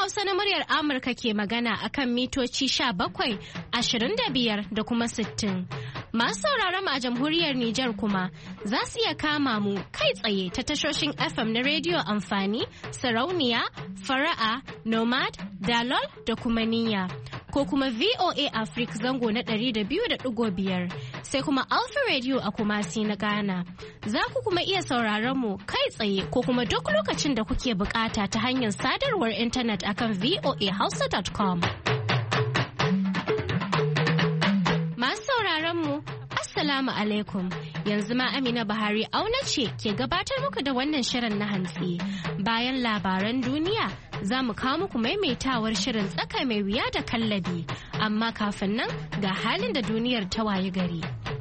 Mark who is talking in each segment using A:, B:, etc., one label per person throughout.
A: Hausa na muryar Amurka ke magana akan mitoci 17, 25 da kuma 60. Masu sauraron mu a jamhuriyar Nijar kuma za su iya kama mu kai tsaye ta tashoshin FM na rediyo amfani, sarauniya, fara'a, nomad, dalol da kuma niyya. Ko kuma VOA Africa zango na 200.5 sai kuma Alpha Radio a Kumasi na Ghana. Za ku kuma iya sauraron mu kai tsaye ko kuma duk lokacin da kuke bukata ta hanyar sadarwar intanet akan voahausa.com. Masu sauraron mu Assalamu alaikum. Yanzu ma Amina Buhari auna ce ke gabatar muku da wannan shirin na hantsi. Bayan labaran duniya za mu kawo muku maimaitawar shirin tsaka mai wuya da kallabi. Amma kafin nan ga halin da duniyar ta waye gari.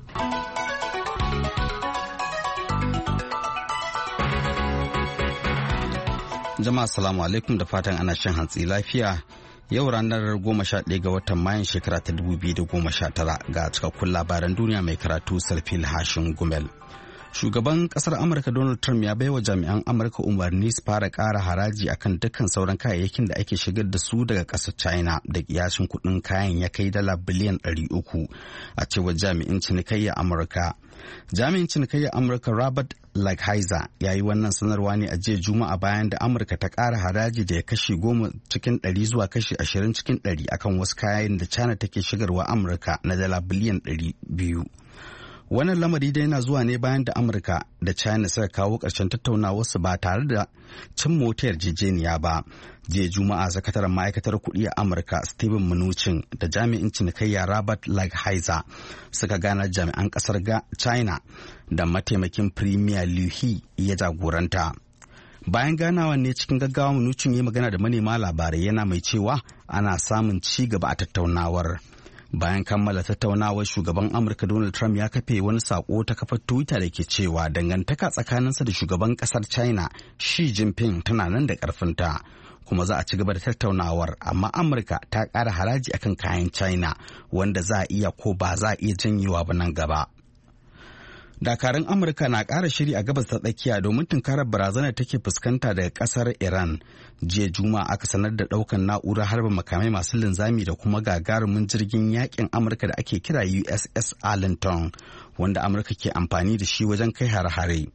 B: Jama'a salamu alaikum da fatan ana shan hantsi lafiya. Yau ranar 11 ga watan Mayun shekara ta 2019 ga cikakkun labaran duniya mai karatu Sarfil Hashin Gumel. Shugaban kasar Amurka Donald Trump ya baiwa jami'an Amurka umarni su fara ƙara haraji akan dukkan sauran kayayyakin da ake shigar da su daga ƙasar China da kiyashin kuɗin kayan ya kai dala biliyan 300 a cewar jami'in cinikayya Amurka. Jami'in cinikayya Amurka Robert Lighthizer ya yi wannan sanarwa ne a jiya Juma'a bayan da Amurka ta ƙara haraji da ya kashi 10 cikin 100 zuwa kashi 20 cikin 100 akan wasu kayan da China take shigarwa Amurka na dala biliyan 200. Wannan lamari dai yana zuwa ne bayan da Amurka da China suka kawo ƙarshen tattaunawarsu ba tare da cin mota yarjejeniya ba. Jiya Juma'a sakataren ma'aikatar kuɗi a Amurka Steven Mnuchin da jami'in cinikayya Robert Lighthizer suka gana jami'an ƙasar China da mataimakin Premier Liu He ya jagoranta. Bayan ganawa ne cikin gaggawa Mnuchin ya magana da manema labarai yana mai cewa ana samun ci gaba a tattaunawar. Bayan kammala tattaunawar shugaban Amurka Donald Trump ya kafe wani sako ta kafar Twitter da ke cewa dangantaka tsakaninsa da shugaban kasar China Xi Jinping tana nan da karfinta kuma za a ci gaba da tattaunawar, amma Amurka ta ƙara haraji akan kayan China wanda za a iya ko ba za a iya janyewa ba nan gaba. Dakarun Amurka na ƙara shiri a gabas ta tsakiya domin tunkarar barazanar take fuskanta daga ƙasar Iran. Jiya Juma'a aka sanar da ɗaukan na'urar harba makamai masu linzami da kuma gagarumin jirgin yakin Amurka da ake kira USS Arlington, wanda Amurka ke amfani da shi wajen kai hare-hare.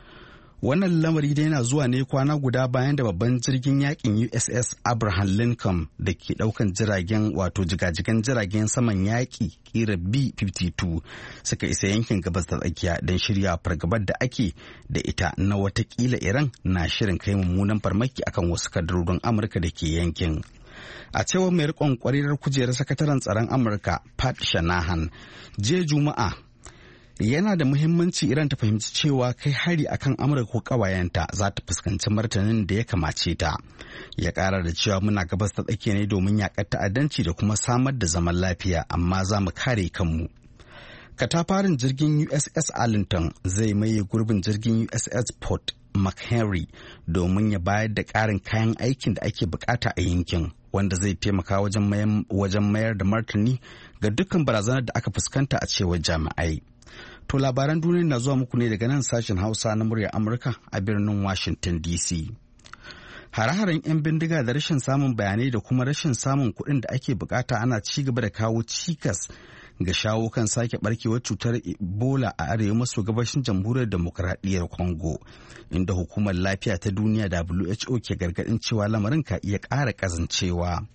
B: Wannan lamari dai yana zuwa ne kwana guda bayan da babban jirgin yakin USS Abraham Lincoln da ke daukan jiragen wato jigajigan jiragen saman yaki kira B-52 suka isa yankin gabas da tsakiya don shirya fargabar da ake da ita na watakila Iran na shirin kai mummunan farmaki akan wasu kadarorin Amurka da ke yankin. A cewar mai riƙon kwarirar kujerar sakataren tsaron Amurka Pat Shanahan, jiya Juma'a yana da muhimmanci Iran ta fahimci cewa kai hari akan Amurka ko ƙawayenta za ta fuskanci martanin da ya kamace ta. Ya ƙara da cewa muna gabas ta tsakiya ne domin yaƙar ta'addanci da kuma samar da zaman lafiya, amma za mu kare kanmu. Katafaren jirgin USS Arlington zai maye gurbin jirgin USS Port McHenry domin ya bayar da ƙarin kayan aikin da ake bukata a yankin, wanda zai taimaka wajen mayar da martani ga dukkan barazanar da aka fuskanta a cewar jami'ai. To labaran duniya na zuwa muku ne daga nan sashen Hausa na muryar Amurka a birnin Washington DC. Hare-haren 'yan bindiga da rashin samun bayanai da kuma rashin samun kuɗin da ake bukata ana ci gaba da kawo cikas ga shawo kan sake barkewar cutar Ebola a arewa maso gabashin jamhuriyar demokradiyyar Congo, inda hukumar lafiya ta duniya WHO ke gargaɗin cewa lamarin ka iya ƙara ƙazancewa.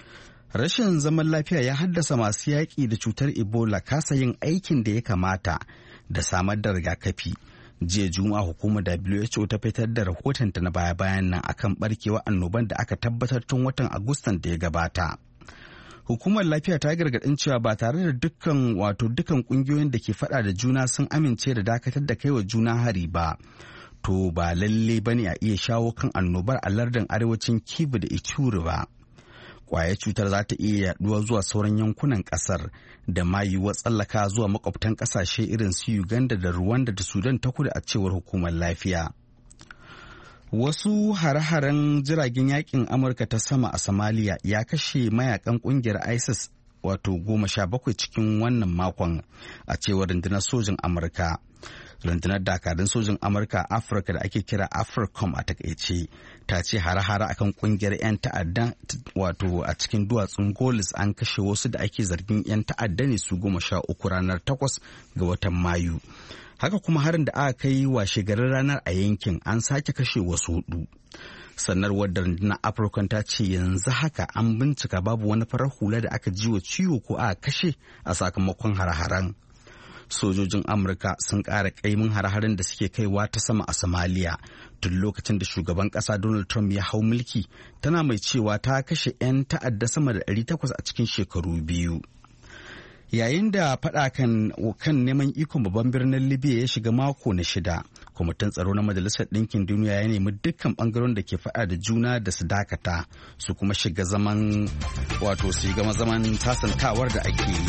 B: Rashin zaman lafiya ya haddasa masu yaƙi da cutar Ebola kasa yin aikin da ya kamata da samar da rigakafi. Jiya Juma'a hukumar WHO ta fitar da rahotonta na baya-bayan nan akan barkewar annoban da aka tabbatar tun watan Agustan da ya gabata. Hukumar lafiya ta gargaɗin cewa ba tare da dukkan ƙungiyoyin da ke faɗa da juna sun amince da dakatar da kaiwa juna hari ba, to ba lalle bane a iya shawo kan annobar a lardin arewacin Kivu da Ituri ba. Kwayar cutar za ta iya yaduwa zuwa sauran yankunan kasar da ma yiwuwar tsallaka zuwa makwabtan kasashe irin su Uganda da Rwanda da Sudan ta kudu a cewar hukumar lafiya. Wasu hare-haren jiragen yakin Amurka ta sama a Somalia ya kashe mayakan kungiyar ISIS 17 cikin wannan makon a cewar rundunar sojin Amurka. rundunar dakarun sojin Amurka a Afirka da ake kira AFRICOM a takaice ta ce hare-hare akan kungiyar 'yan ta'adda wato a cikin duwatsun Golis an kashe wasu da ake zargin 'yan ta'adda ne su 13 ranar 8 ga watan Mayu. Haka kuma harin da aka kai washe garin ranar a yankin an sake kashe wasu 4. Sanarwar da rundunar Afirka ta ce yanzu haka an bincika babu wani farar hula da aka ji wa ciwo ko aka kashe a sakamakon hare-haren. Sojojin Amurka sun ƙara ƙaimin hare-haren da suke kaiwa ta sama a Somalia tun lokacin da shugaban ƙasa Donald Trump ya hau mulki, tana mai cewa ta kashe 'yan ta'adda sama da 800 a cikin shekaru 2. Yayin da faɗa kan neman ikon babban birnin Libya ya shiga mako na 6, kwamitin tsaro na Majalisar Ɗinkin Duniya ya nemi dukkan ɓangaren da ke faɗa da juna da su dakata su kuma shiga zaman sasantawar da ake yi.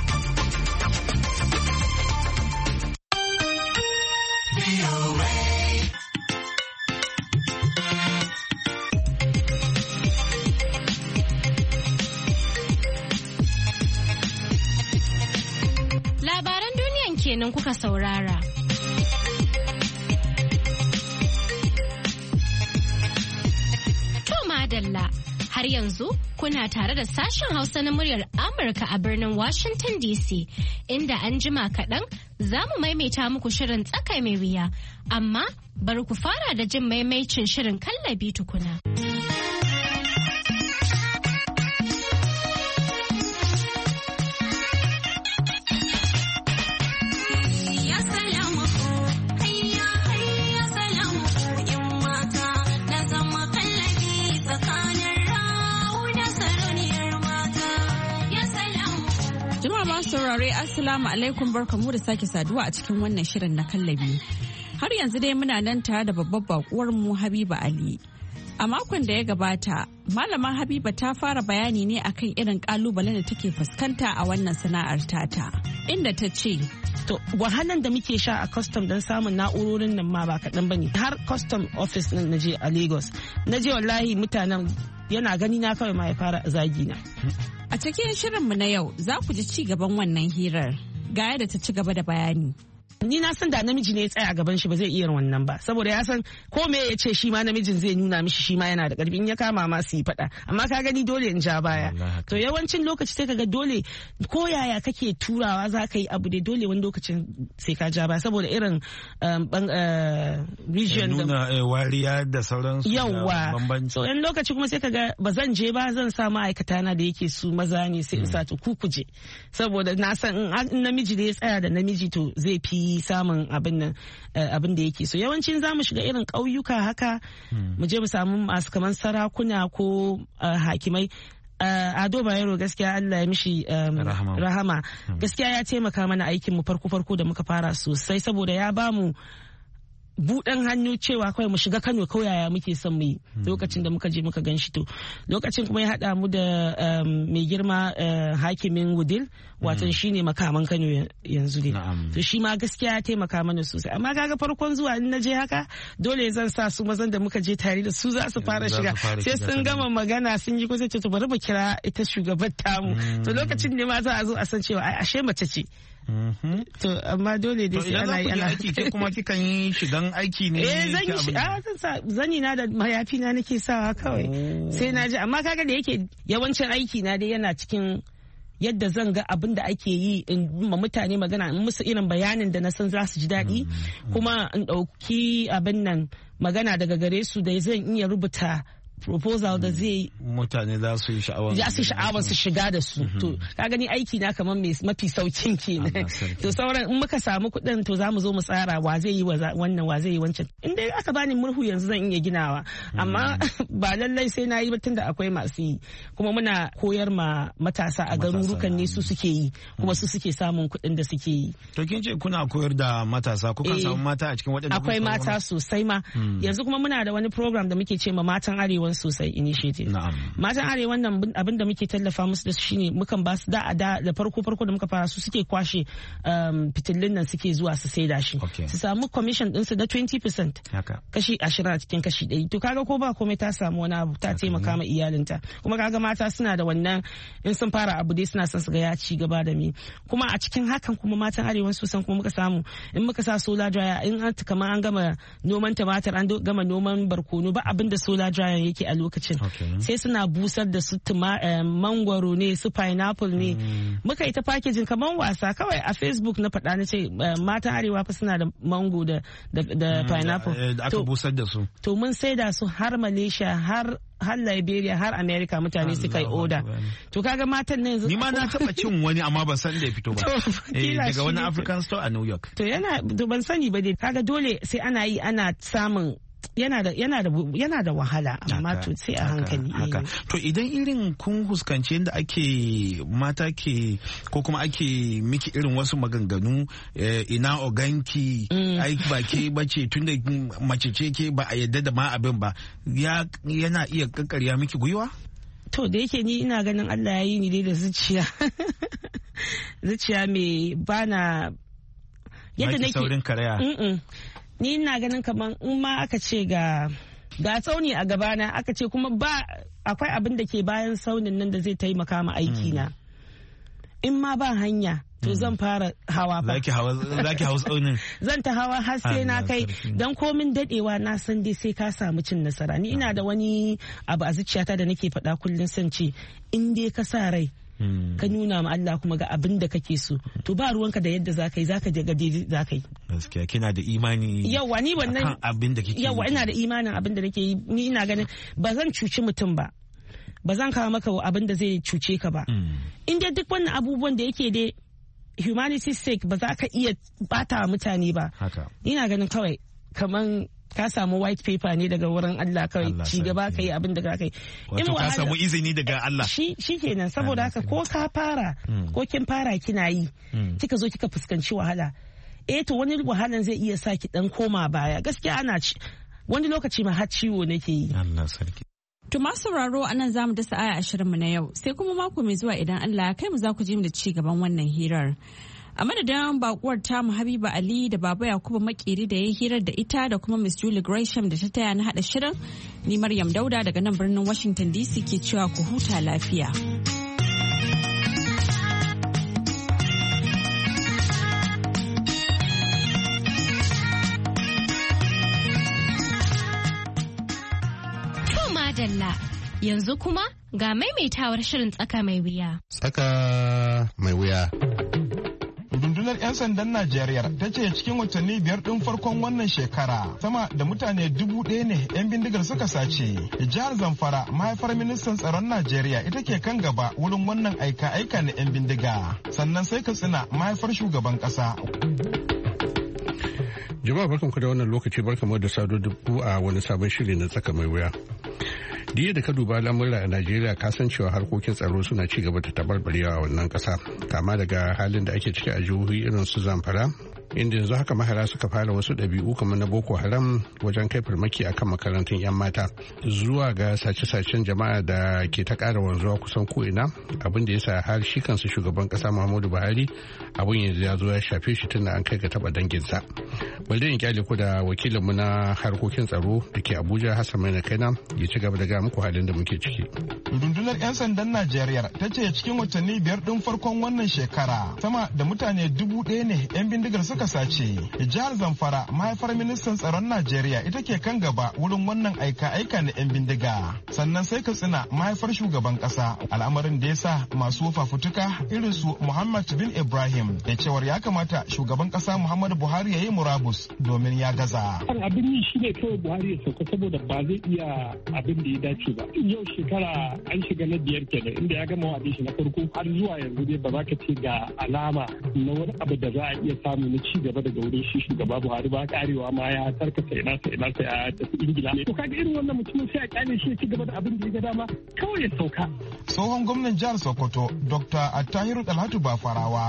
A: Labaran duniyan kenan kuka saurara. To madalla, har yanzu kuna tare da sashen Hausa na muryar Amurka a birnin Washington DC, inda an jima kaɗan za mu maimaita muku shirin tsaka mai wuya, amma bari ku fara da jin maimaicin shirin kallabi tukuna.
C: Saurare Assalamu alaikum, barkamu da sake saduwa a cikin wannan shirin na kallabi. Har yanzu dai muna nan tare da babbar bakuwar mu Habiba Ali. A makon da ya gabata, Malama Habiba ta fara bayani ne akan irin kalubalen da take fuskanta a wannan sana'ar tata. Inda ta ce,
D: to wahalan da muke sha a custom don samun na'urorin nan ma ba kaɗan bane. Har custom office nan naje a Lagos. Naje wallahi mutanen yana gani na kawai ma ya fara zagi na.
C: A cikin shirinmu na yau za ku ji ci gaban wannan hirar. Ga yadda ta ci gaba da bayani.
D: Ni na san da namiji ne ya tsaya a gaban shi ba zai iya wannan ba, saboda ya san ko me ya ce shi ma namijin zai nuna mishi shi ma yana da karfi, in ya kama ma su yi fada, amma ka gani dole in ja baya. To yawancin lokaci sai kaga dole ko yaya kake turawa za ka yi abu dai dole wani lokacin sai ka ja baya saboda irin region da
E: nuna wariya da sauransu.
D: Yawwa. So in lokaci kuma sai kaga ba zan je ba, zan sa ma'aikata na da yake su maza ne sai in sa to ku kuje, saboda na san in namiji da ya tsaya da namiji to zai fi samun abin da yake so. Yawancin za mu shiga irin ƙauyuka haka mu je mu samu masu kaman sarakuna ko hakimai. Ado Bayero gaskiya Allah ya mishi rahama, gaskiya ya taimaka mana aikin mu farko da muka fara sosai, saboda ya bamu buɗan hannu cewa kawai mu shiga Kano kawai yaya muke son mu yi lokacin da muka je muka gan shi. To lokacin kuma ya haɗa mu da mai girma hakimin Wudil, watan shine makaman Kano yanzu ne. To shi ma gaskiya ya taimaka mana sosai, amma kaga farkon zuwa in na je haka dole zan sa su mazan da muka je tare da su za su fara shiga, sai sun gama magana sun yi kusa ce to bari mu kira ita shugabar tamu. To lokacin ne ma za a zo a san cewa ai ashe mace ce. To amma dole dai sai ana yi
E: aiki ke kuma kikan yi shigan aiki ne.
D: Zan sa zani na da mayafi na nake sawa kawai sai na ji, amma kaga da yake yawancin aiki na dai yana cikin yadda zan ga abin da ake yi in ma mutane magana, in musu irin bayanin da na san za su ji daɗi, kuma in ɗauki abin nan magana daga gare su da zan iya rubuta proposal da zai
E: mutane za su yi
D: sha'awar su shiga da su. To ka gani aiki na kamar mafi saukin kenan. To sauran in muka samu kuɗin to za mu zo mu tsara wa zai yi wannan wa zai yi wancan. In dai aka bani murhu yanzu zan iya ginawa, amma ba lallai sai na yi ba tunda akwai masu yi, kuma muna koyar ma matasa a garurukan ne su suke yi, kuma su suke samun kuɗin da suke yi.
E: To kin ce kuna koyar da matasa, kukan samu mata a cikin waɗanda?
D: Akwai mata sosai ma. Yanzu kuma muna da wani program da muke ce ma matan Arewa arewan sosai initiative. Matan arewan nan abin da muke tallafa musu da su shine mukan ba su da farko da muka fara su suke kwashe fitilun nan suke zuwa su saida shi. Su samu commission ɗinsu na 20%. Kashi 20 a cikin kashi 100. To kaga ko ba komai ta samu wani abu ta taimaka ma iyalinta. Kuma kaga mata suna da wannan in sun fara abu dai suna son su ga ya ci gaba da mi. Kuma a cikin hakan kuma matan arewan sosan kuma muka samu in muka sa solar dryer in an kamar an gama noman tumatir an gama noman barkono ba abin da solar dryer yake a lokacin. Sai suna busar da su mangwaro ne su pineapple ne. Muka yi ta packaging kamar wasa kawai a Facebook na faɗa na ce matan arewa fa suna da mango da pineapple.
E: Aka busar da su.
D: To mun saida su har Malaysia har Liberia har America mutane suka yi oda. To kaga matan ne yanzu.
E: Ni ma na taba cin wani amma ban san da ya fito ba. Daga wani African store a New York.
D: To ban sani ba dai kaga dole sai ana yi ana samun yana da wahala amma to sai a hankali.
E: To idan irin kun huskanci yadda ake mata ke ko kuma ake miki irin wasu maganganu ina oganki ai ba ke bace tunda mace ce ke ba a yadda da ma abin ba yana iya kakkarya miki gwiwa?
D: To da yake ni ina ganin Allah ya yi ni dai da zuciya mai bana yadda nake
E: saurin karaya.
D: Ni ina ganin kamar in ma aka ce ga tsauni a gabana aka ce kuma ba akwai abin da ke bayan tsaunin nan da zai taimaka ma aiki na in ma ba hanya to zan fara hawa fa
E: zaki hawa tsaunin
D: zan ta hawa har sai na kai dan komin dadewa na san dai sai ka samu cin nasara ni ina da wani abu a zuciyata da nake faɗa kullun san ce in dai ka sa rai ka nuna ma Allah kuma ga abin da kake so to ba ruwanka da yadda zaka yi zaka je ga daidai zaka yi.
E: Gaskiya kina da imani.
D: Yawa ni wannan
E: abin da kike.
D: Yawa ina da imanin abin da nake yi ni ina ganin ba zan cuci mutum ba zan kawo maka abin da zai cuce ka ba. In dai duk wannan abubuwan da yake dai humanity's sake ba za ka iya bata mutane ba. Ina ganin kawai kaman ka samu white paper ne daga wurin Allah kawai ci gaba ka yi abin da ka kai.
E: Wato ka samu izini daga Allah.
D: Shi kenan saboda haka ko ka fara ko kin fara kina yi kika zo kika fuskanci wahala. To wani wahalan zai iya sa ki dan koma baya gaskiya ana wani lokaci ma har ciwo nake yi.
E: Allah sarki.
C: To masu sauraro a nan za mu dasa aya 20 na yau sai kuma mako mai zuwa idan Allah ya kai mu za ku ji mu da ci gaban wannan hirar. A madadin bakuwar tamu Habiba Ali da Baba Yakubu Makeri da ya hirar da ita da kuma Miss Julie Gresham da ta taya na hada shirin, ni Maryam Dauda daga nan birnin Washington DC ke cewa ku huta lafiya.
A: To madalla, yanzu kuma ga maimaitawar shirin tsaka mai wuya.
F: Tsaka mai wuya.
G: Rundunar 'yan sandan Najeriya ta ce cikin watanni 5 ɗin farkon wannan shekara sama da mutane 1,000 ne 'yan bindigar suka sace. Jihar Zamfara mahaifar ministan tsaron Najeriya ita ke kan gaba wurin wannan aika-aika na 'yan bindiga. Sannan sai Katsina mahaifar shugaban ƙasa.
F: Jama'a barkanku da wannan lokaci barkanmu da sado dubu a wani sabon shiri na tsaka mai wuya. Diya da ka duba lamurra a Najeriya ka san cewa harkokin tsaro suna ci gaba da tabarbarewa a wannan kasa kama daga halin da ake ciki a jihohi irin su Zamfara inda yanzu haka mahara suka fara wasu ɗabi'u kamar na Boko Haram wajen kai farmaki akan makarantun 'yan mata zuwa ga sace-sacen jama'a da ke ta ƙara wanzuwa kusan ko'ina abin da ya sa har shi kansa shugaban ƙasa Muhammadu Buhari abin yanzu ya zo ya shafe shi tun da an kai ga taɓa danginsa. Bari in kyale ku da wakilinmu na harkokin tsaro da ke Abuja Hassan Maina Kaina ya ci gaba da ga muku halin da muke ciki.
G: Rundunar 'yan sandan Najeriya ta ce cikin watanni 5 ɗin farkon wannan shekara sama da mutane 1,000 ne 'yan bindigar suka sace. Jihar Zamfara mahaifar ministan tsaron Najeriya ita ke kan gaba wurin wannan aika-aika na 'yan bindiga. Sannan sai Katsina mahaifar shugaban ƙasa al'amarin da ya sa masu fafutuka irin su Muhammad bin Ibrahim da cewar ya kamata shugaban ƙasa Muhammadu Buhari ya yi murabus domin ya gaza.
H: Abin yi shi ne kawai Buhari ya sauka saboda ba zai iya abin da ya dace ba. Yau shekara an shiga na 5 kenan inda ya gama wa'adin shi na farko har zuwa yanzu dai ba za ka ce ga alama na wani abu da za a iya samu na ci gaba daga wurin shi shugaba Buhari ba karewa ma ya tarkata ina ya tafi Ingila. To kaga irin wannan mutumin sai a kyale shi ya ci gaba da abin da ya ga dama kawai ya sauka.
G: Tsohon gwamnan jihar Sokoto Dr. Attahiru Dalhatu Bafarawa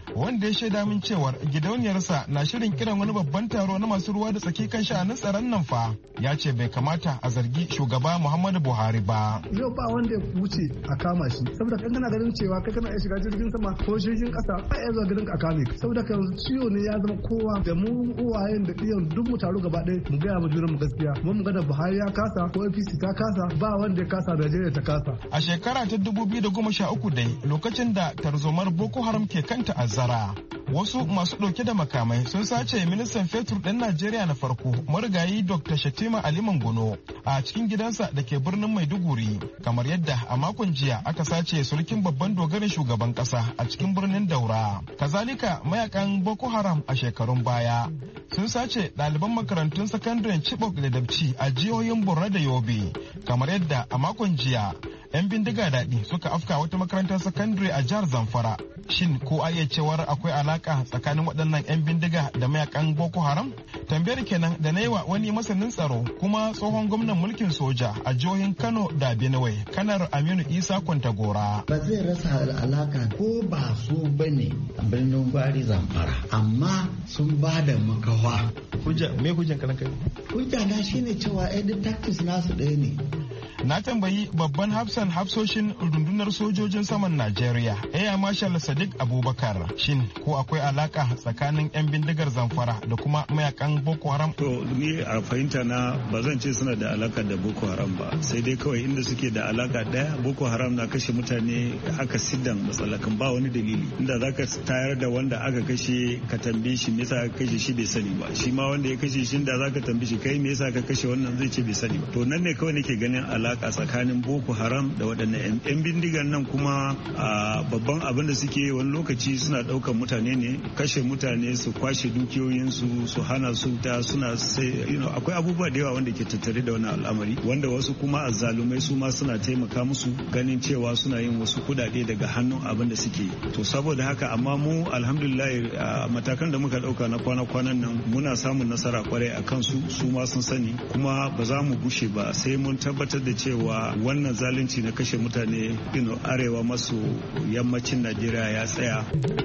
G: wanda ya shaida min cewar gidauniyarsa na shirin kiran wani babban taro na masu ruwa da tsaki kan sha'anin tsaron nan fa. Ya ce bai kamata a zargi shugaba Muhammadu Buhari ba.
I: Yau ba wanda ya wuce a kama shi saboda kan kana ganin cewa kai kana iya shiga jirgin sama ko jirgin kasa ba ya zuwa gidan ka kame saboda kan ciwo ne ya zama kowa da mu uwayen da iyan duk mu taro gaba ɗaya mu gaya mu junan mu gaskiya mu ga da Buhari ya kasa ko APC ta kasa ba wanda ya kasa Najeriya ta kasa.
G: A shekara ta 2013 dai lokacin da tarzomar Boko Haram ke kan ta'azzara wasu masu ɗauke da makamai sun sace ministan fetur ɗin Najeriya na farko marigayi Dr. Shatima Ali Mangono a cikin gidansa da ke birnin Maiduguri kamar yadda a makon jiya aka sace sulkin babban dogarin shugaban ƙasa a cikin birnin Daura. Kazalika mayakan Boko Haram a shekarun baya sun sace ɗaliban makarantun sakandaren Chibok da Dabci a jihohin Borno da Yobe kamar yadda a makon jiya 'yan bindiga daɗi suka afka wata makarantar sakandare a jihar Zamfara. Shin ko a iya cewar akwai alaka tsakanin waɗannan 'yan bindiga da mayakan Boko Haram? Tambayar kenan da na yi wa wani masanin tsaro kuma tsohon gwamnan mulkin soja a jihohin Kano da Benue, Kanar Aminu Isa Kwantagora.
J: Ba zai rasa alaka ko ba su bane a birnin Gwari Zamfara, amma sun ba da makawa.
G: Me hujjan kana kai?
J: Hujja na shine cewa edit tactics nasu ɗaya ne.
G: Na tambayi babban hafsoshin rundunar sojojin saman Najeriya, Air Marshal Sadiq Abubakar, shin ko akwai alaka tsakanin 'yan bindigar Zamfara da kuma mayakan Boko Haram?
K: To ni a fahimta na ba zan ce suna da alaka da Boko Haram ba, sai dai kawai inda suke da alaka daya, Boko Haram na kashe mutane aka siddan matsalakan ba wani dalili. Inda zaka tayar da wanda aka kashe ka tambaye shi me yasa aka kashe shi bai sani ba, shi ma wanda ya kashe shi da zaka tambaye shi kai me yasa ka kashe wannan zai ce bai sani ba. To nan ne kawai nake ganin alaka tsakanin Boko Haram da waɗannan 'yan bindigan nan. Kuma babban abin da suke wani lokaci suna ɗaukan mutane ne, kashe mutane, su kwashe dukiyoyinsu, su hana su ta suna akwai abubuwa da yawa wanda ke tattare da wannan al'amari, wanda wasu kuma azzalumai su ma suna taimaka musu ganin cewa suna yin wasu kudade daga hannun abin da suke. To saboda haka amma mu alhamdulillah matakan da muka ɗauka na kwana-kwanan nan muna samun nasara kwarai a kansu, su ma sun sani, kuma ba za mu gushe ba sai mun tabbatar da cewa wannan zalunci na kashe mutane arewa maso yammacin Najeriya ya tsaya.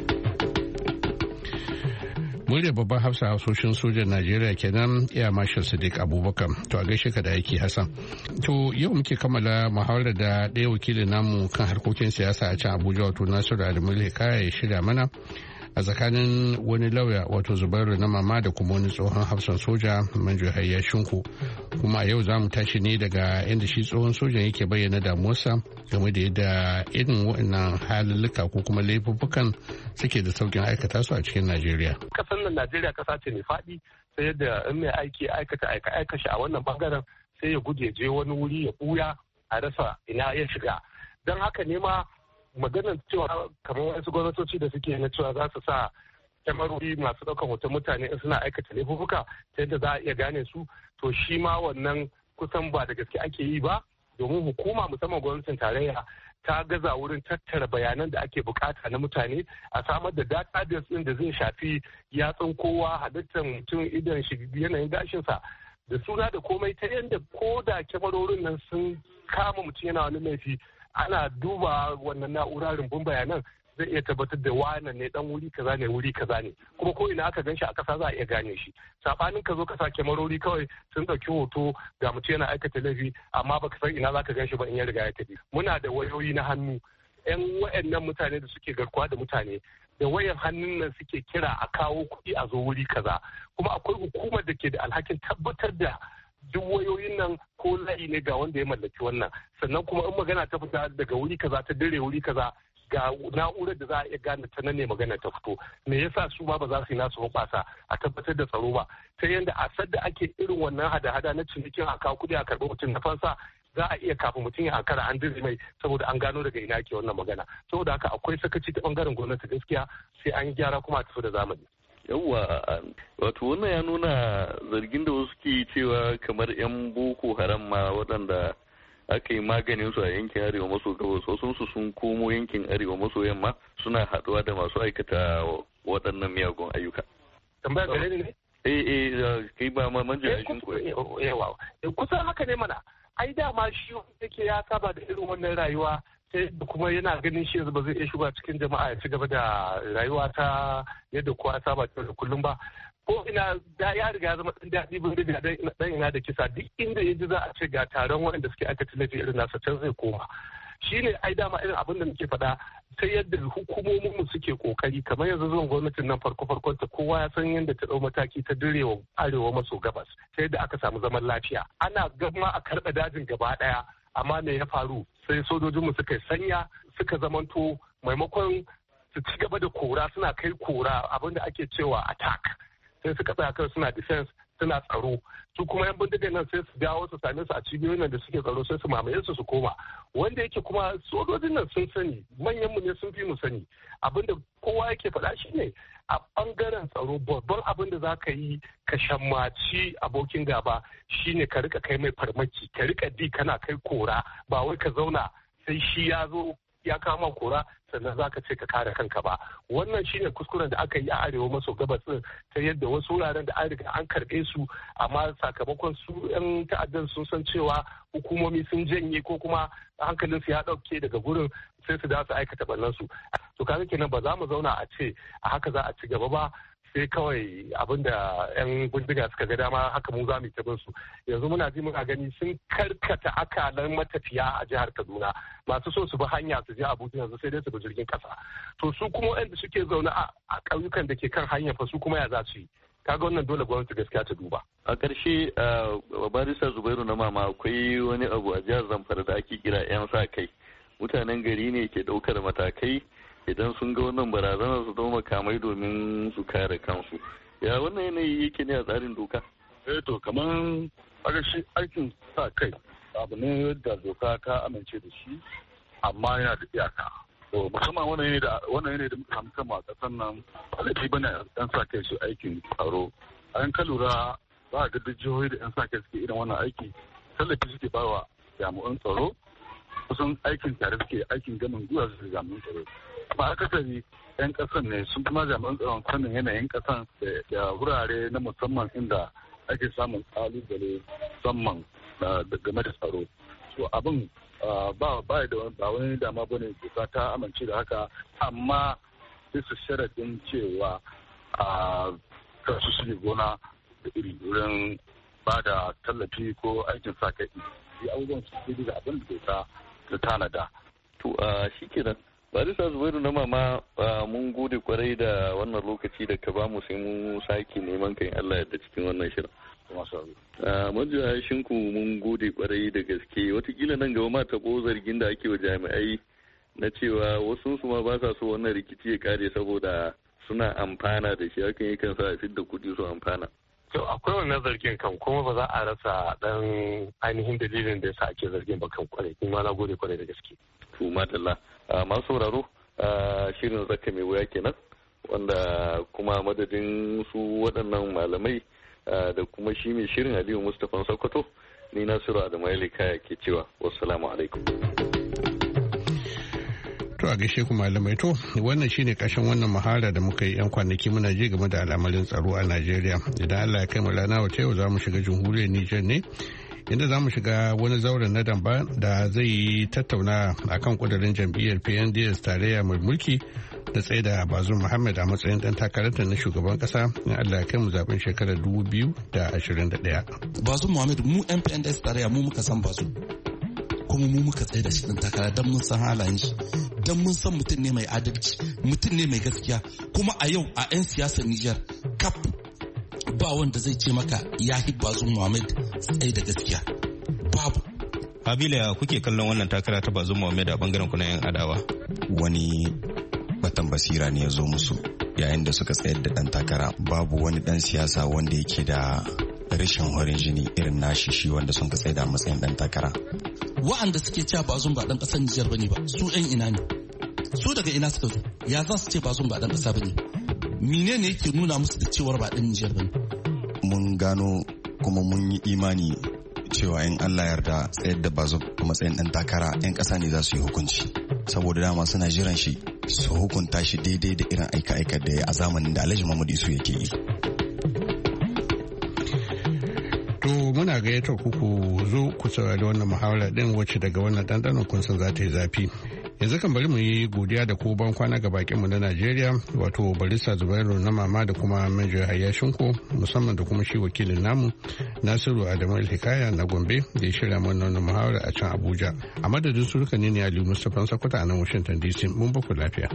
F: Muryar babban hafsoshin sojan Najeriya kenan Air Marshal Sadiq Abubakar. To a gaishe ka da aiki Hassan. To yau muke kammala muhawarar da ɗaya wakilin namu kan harkokin siyasa a can Abuja wato Nasiru Adamu Hikaya ya shirya mana a tsakanin wani lauya wato Zubairu na mama da kuma wani tsohon hafsan soja Manjo Hayya Shinku. Kuma a yau za mu tashi ne daga inda shi tsohon sojan yake bayyana damuwarsa game da yadda irin waɗannan halulluka ko kuma laifuffukan suke da saukin aikata su a cikin Najeriya.
H: Kasan nan Najeriya kasa ce mai faɗi, sai da in mai aiki aika shi a wannan bangaren sai ya guje je wani wuri ya buya a rasa ina ya shiga. Don haka ne ma maganar cewa kamar wasu gwamnatoci da suke na cewa za su sa kyamarori masu ɗaukar hoton mutane in suna aikata laifuka ta yadda za a iya gane su, to shi ma wannan kusan ba da gaske ake yi ba, domin hukuma musamman gwamnatin tarayya ta gaza wurin tattara bayanan da ake bukata na mutane, a samar da database din da zai shafi yatsun kowa, halittar mutum, idan shi, yanayin gashinsa da suna da komai, ta yadda ko da kyamarorin nan sun kama mutum yana wani laifi ana duba wannan na'ura rumbun bayanan zai iya tabbatar da wannan ne dan wuri kaza ne wuri kaza ne, kuma ko ina aka gan shi a kasa za a iya gane shi. Sabanin ka zo ka sa kyamarori kawai sun dauki hoto ga mutum yana aikata laifi amma baka san ina zaka gan shi ba in ya riga ya tafi. Muna da wayoyi na hannu, yan wayannan mutane da suke garkuwa da mutane da wayan hannun nan suke kira a kawo kuɗi a zo wuri kaza, kuma akwai hukumar da ke da alhakin tabbatar da duk wayoyin nan ko layi ne ga wanda ya mallaki wannan, sannan kuma in magana ta fita daga wuri kaza ta dire wuri kaza ga na'urar da za a iya gane ta nan ne magana ta fito. Me yasa su ma ba za su yi nasu hoɓasa a tabbatar da tsaro ba, ta yadda a sadda ake irin wannan hada-hada na cinikin a kawo kuɗi a karɓi mutum na fansa za a iya kafin mutum ya ankara an dire mai saboda an gano daga ina ke wannan magana. Saboda haka akwai sakaci ta bangaren gwamnati gaskiya, sai an gyara kuma a tafi da zamani.
L: Yawwa, wato wannan ya nuna zargin da wasu ke cewa kamar 'yan Boko Haram ma waɗanda aka yi maganin su a yankin arewa maso gabas, wasu su sun komo yankin arewa maso yamma suna haɗuwa da masu aikata waɗannan miyagun ayyuka.
H: Tambaya gare ni ne?
L: Kai ba ma manjajin ku.
H: Kusan haka ne mana. Ai dama shi yake ya saba da irin wannan rayuwa sai da kuma yana ganin shi yanzu ba zai iya shiga cikin jama'a ya ci gaba da rayuwa ta yadda kowa saba da kullum ba. Ko ina da ya riga ya zama ɗan daɗi bindiga dan ina da kisa, duk inda ya ji za a ce ga taron waɗanda suke aikata laifi irin nasa can zai koma. Shi ne ai dama irin abin da muke faɗa, sai yadda hukumominmu suke kokari, kamar yanzu zuwan gwamnatin nan farkon ta kowa ya san yadda ta ɗau mataki ta direwa arewa maso gabas, ta yadda aka samu zaman lafiya. Ana gama a karɓe dajin gaba ɗaya, amma me ya faru? Sai sojojinmu suka yi sanya, suka zamanto maimakon su ci gaba da kora, suna kai kora, abin da ake cewa attack, sai suka tsaya kai suna defense, suna tsaro. Su kuma yan bindigan nan sai su dawo su same su a cibiyoyin nan da suke tsaro, sai su mamaye su koma. Wanda yake kuma sojojin nan sun sani, manyan mu ne sun fi mu sani. Abinda kowa yake faɗa shi ne a bangaren tsaro babban abin da za ka yi ka shammaci abokin gaba shine ka rika kai mai farmaki, ka rika di kana kai kora, ba wai ka zauna sai shi ya zo ya kama kora sannan za ka ce ka kare kanka ba. Wannan shine kuskuren da aka yi a arewa maso gabas ta yadda wasu wuraren da an riga an karɓe su, amma sakamakon su 'yan ta'addan sun san cewa hukumomi sun janye ko kuma hankalinsu ya ɗauke daga gurin, sai su da su aikata ɓarnan su. To kaga kenan ba za mu zauna a ce a haka za a ci gaba ba, sai kawai abin da 'yan bindiga suka ga dama haka mu za mu ta bin su. Yanzu muna ji muna gani sun karkata akalan matafiya a jihar Kaduna, masu so su bi hanya su je Abuja yanzu sai dai su bi jirgin kasa. To su kuma waɗanda suke zaune a ƙauyukan da ke kan hanya fa su kuma ya za su yi? Kaga wannan dole gwamnati gaskiya ta duba.
L: A ƙarshe barista Zubairu na mama, akwai wani abu a jihar Zamfara da ake kira 'yan sa kai. Mutanen gari ne ke ɗaukar matakai idan sun ga wannan barazanar su dau makamai domin su kare kansu. Ya wannan yanayi yake ne a tsarin doka?
M: To kamar shi aikin sa kai abu ne da doka ta amince da shi, amma yana da iyaka. To musamman wannan ne da muka samu kama a ƙasar nan, laifi bane yan sa kai su aikin tsaro. An ka lura za a ga duk jihohi da yan sa kai suke irin wannan aiki, tallafi suke bawa jami'an tsaro, kusan aikin tare suke, aikin gamin gwiwa su jami'an tsaro. Amma akasari 'yan kasan ne sun kuma jami'an tsaron sanin yanayin kasan da wurare na musamman inda ake samun kalubale musamman game da tsaro. So abin ba wani dama bane, doka ta amince da haka, amma bisa sharadin cewa kasu su gona da iri wurin ba da tallafi ko aikin sa kai. Abubuwan su da abin da doka ta tanada.
L: To shi kenan. Barista Zubairu na mama, mun gode kwarai da wannan lokaci da ka bamu, sai mu sake neman kan Allah yadda cikin wannan shirin. Majiya shinku mun gode kwarai da gaske. Watakila nan gaba ma taɓo zargin da ake wa jami'ai na cewa wasu su ma ba sa so wannan rikici ya kare saboda suna amfana da shi, hakan yakan sa a fidda kuɗi su amfana.
H: To akwai wannan zargin kan, kuma ba za a rasa dan ainihin dalilin da yasa ake zargin ba kan kwarai. Kuma na gode kwarai da gaske.
L: To madalla. Masu sauraro, shirin zaka mai wuya kenan, wanda kuma madadin su waɗannan malamai da kuma shi mai shirin Aliyu Mustapha Sokoto, ni Nasiru Adamu Kaya ke cewa wassalamu alaikum.
F: To a gaishe ku malamai, to wannan shine ƙarshen wannan muhara da muka yi 'yan kwanaki muna ji game da al'amarin tsaro a Najeriya. Idan Allah ya kai mu rana wata yau za mu shiga jamhuriyar Nijar ne, inda za mu shiga wani zauren na damba da zai yi tattauna akan kudurin jam'iyyar PNDS tarayya mai mulki da tsaye da Bazoum Muhammad a matsayin dan takararta na shugaban kasa in Allah ya kai mu zaben shekarar 2021.
N: Bazoum Muhammad, mu PNDS tarayya mu muka san Bazoum, kuma mu muka tsaye da shi dan takara dan mun san halayen shi, dan mun san mutum ne mai adalci, mutum ne mai gaskiya, kuma a yau a 'yan siyasar Nijar kap ba wanda zai ce maka ya hi Bazoum Muhammad tsaye da gaskiya, babu.
O: Habila, kuke kallon wannan takara ta Bazoum Muhammad a bangaren ku na 'yan adawa?
P: Wani batan basira ne ya zo musu yayin da suka tsayar da dan takara. Babu wani dan siyasa wanda yake da rashin horin jini irin nashi shi wanda sun ka tsayar da matsayin dan takara.
N: Wa'anda suke cewa Bazoum ba dan kasar Nijar bane ba, su 'yan ina ne? Su daga ina suka zo? Ya za su ce Bazoum ba dan kasa bane? Menene yake nuna musu da cewar ba dan Nijar bane?
P: Mun gano kuma mun yi imani cewa in Allah yarda tsayar da Bazoum a matsayin dan takara 'yan kasa ne za su yi hukunci, saboda dama suna jiran shi su hukunta shi daidai da irin aika-aikar da ya a zamanin da Alhaji Muhammadu Isu yake yi.
F: To muna gayyatar ku zo ku saurari wannan muhawara din wacce daga wannan dandanon kun san za ta yi zafi. yanzu kan bari mu yi godiya da ko ban kwana ga bakinmu na Najeriya wato barista Zubairu na mama da kuma Major Hayya Shinko musamman da kuma shi wakilin namu Nasiru Adamu Hikaya na Gombe da ya shirya mana wannan muhawara a can Abuja. A madadin surukan ne Ali Mustapha Sakwata a nan Washington DC mun baku lafiya.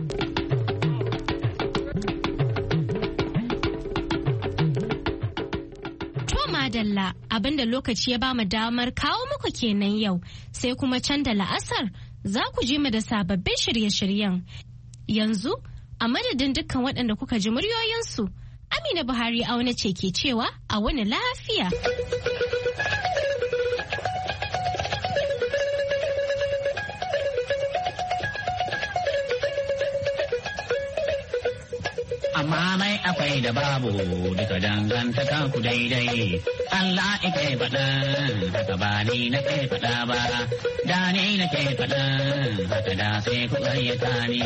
A: Madalla abinda lokaci ya bamu damar kawo muku kenan yau sai kuma can da la'asar za ku ji mu da sababbin shirye-shiryen. Yanzu a madadin dukkan waɗanda kuka ji muryoyinsu, Amina Buhari auna ce ke cewa a wani lafiya.
Q: Amma mai akwai da babu duka dangantaka ku daidai. Allah ike faɗa haka ba ni na kai faɗa ba, da ni na kai faɗa haka da sai ku ƙaryata ni.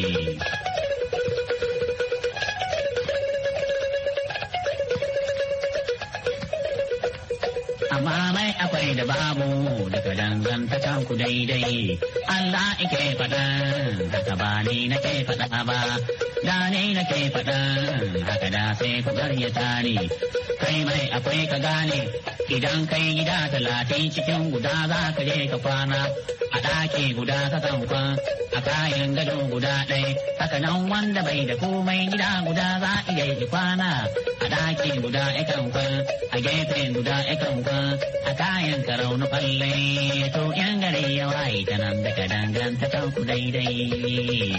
Q: Amma mai akwai da babu daga dangantakan ku daidai. Allah ike faɗa haka ba ni na kai faɗa ba, da ni na kai faɗa haka da sai ku ƙaryata ni. Kai mai akwai ka gane idan kai gida 30 cikin guda za ka je ka kwana, a ɗaki guda ka kan kwan, a kayan gado guda ɗaya. Haka nan wanda bai da komai gida guda za a iya kwana, a ɗaki guda ikan kwan, a gefe guda ikan kwan, a kayan karau na falle. To yan gare ya waye ta nan daga dangantakan ku daidai.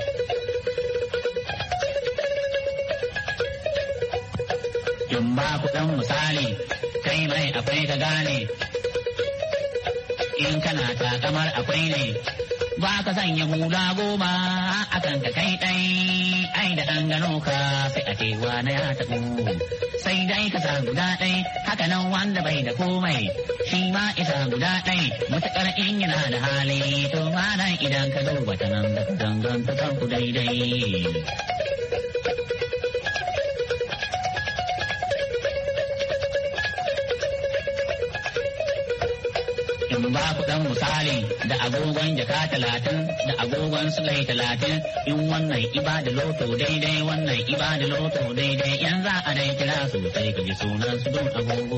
Q: In ba ku ɗan misali, kai mai akwai ka gane, in kana takamar akwai ne, ba ka sanya hula 10 a kan ka kai ɗai, ai da ɗan gano ka sai a cewa na ya taɓo, sai dai ka sa guda ɗai, haka nan wanda bai da komai, shi ma isa guda ɗai, matuƙar in yana da hali, to ma nan idan ka duba ta nan da ka danganta kanku daidai. In ba ku ɗan misali da agogon jaka 30 da agogon sulai 30, in wannan iba da loto daidai wannan iba da loto daidai, yan za a dai kira su sai ka ji sunan su don agogo.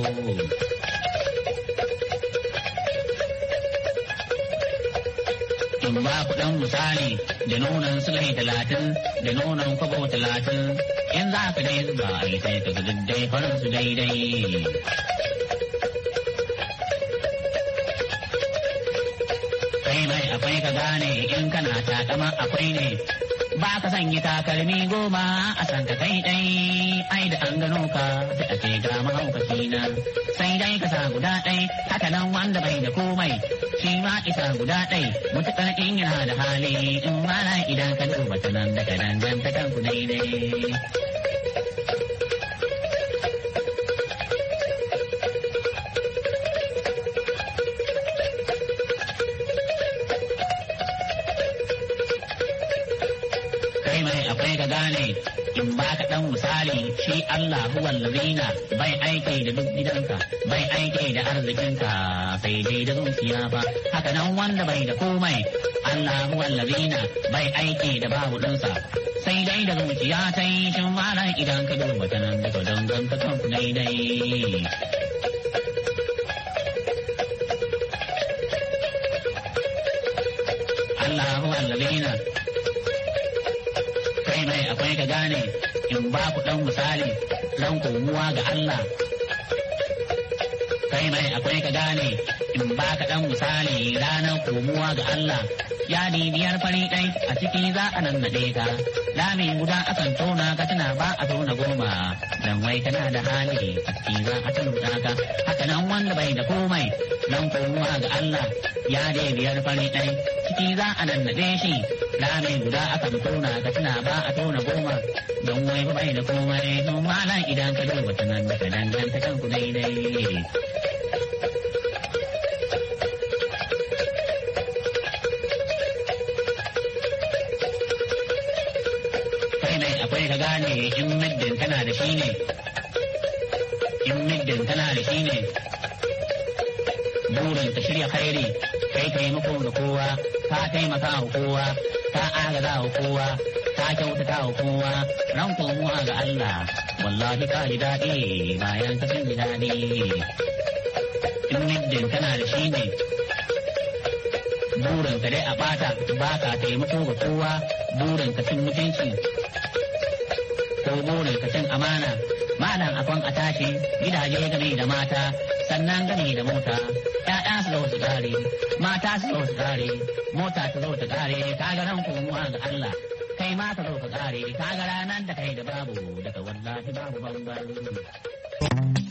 Q: In ba ku ɗan misali da nonon sulai 30 da nonon kwabo 30, in za ka dai zuba a yi sai ka ga daidai farin su daidai. Mai akwai ka gane in kana takama akwai ne, ba ka sanya takalmi 10 a san ka kai ɗai, ai da an gano ka sai a ce ga mahaukaci na, sai dai ka sa guda ɗai, haka nan wanda bai da komai, shi ma isa guda ɗai, mutuƙar in yana da hali, in ma idan ka duba ta nan daga dangantakan ku daidai. Gane in ba ka ɗan misali shi Allah huwal lazina bai aiki da duk gidanka bai aiki da arzikinka sai dai da zuciya fa, haka nan wanda bai da komai Allah huwal lazina bai aiki da babu ɗinsa sai dai da zuciya ta yi shin malan idan ka duba ta nan daga dangantakan ku daidai. Allah huwal lazina mai akwai ka gane in ba ku ɗan misali ran komuwa ga Allah. Kai mai akwai ka gane in ba ka ɗan misali ranar komuwa ga Allah. Ya biyar fari ɗai a ciki za a nan naɗe ka, lami guda akan tona ka tana ba a tona 10, dan wai kana da hali a ciki za a tuna ka, haka nan wanda bai da komai ran komuwa ga Allah. Ya biyar fari ɗai ciki za a nan naɗe shi, lami guda akan tona ka tana ba a tona 10, don wai bai da komai don malan idan ka duba ta nan daga danganta kanku daidai. Akwai ka gane in middin tana da shi ne, in middin tana da shi ne, burin ka shirya khairi kai taimako ga kowa ka taimaka wa kowa ka agaza wa kowa ka kyautata wa kowa ran komuwa ga Allah wallahi ka ji daɗi bayan ka ji daɗi in middin kana da shi ne burin ka dai a bata ba ka taimako ga kowa burin ka cin mutunci ko burin ka cin amana malam akwan a tashi gidaje gane da mata sannan gane da mota ƴaƴa su zo su kare mata su zo su kare mota su zo ta kare ka ga ran komuwa ga Allah kai ma ka zo ka kare ka ga ranar da kai da babu daga wallahi babu bambam